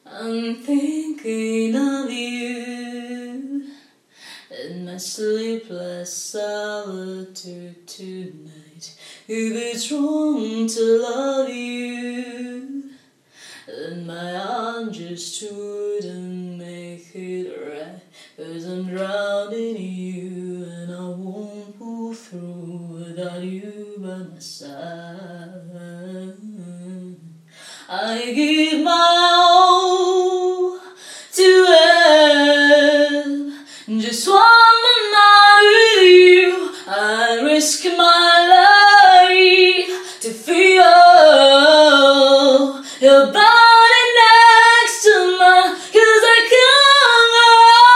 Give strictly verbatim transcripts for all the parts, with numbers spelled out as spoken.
I'm thinking of you in my sleepless solitude tonight. If it's wrong to love you, then my arm just wouldn't make it right. 'Cause I'm drowning in you, and I won't pull through without you by my side. I give my all to have just one more night with you. I risk my life to feel your body next to mine. 'Cause I can't go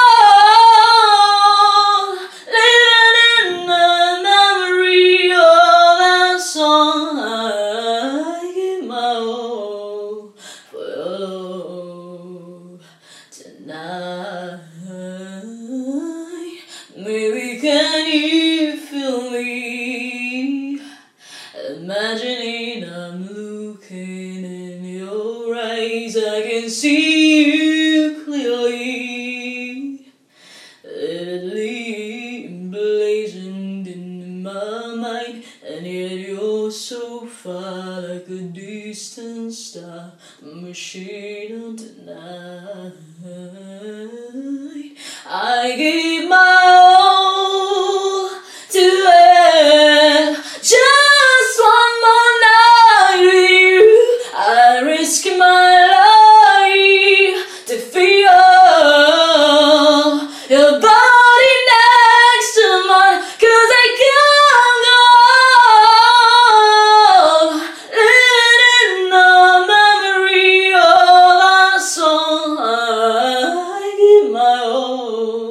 on living in the memory of our song. I give my all for your love tonight. Maybe can you feel me? Imagining I'm looking in your eyes, I can see you clearly, vividly emblazoned in my mind. And yet you're so far, like a distant star, machine on tonight. I give my all to have just one more night with you. I risk my life to feel your body next to mine. 'Cause I can't go on living in the memory of our song. I give my all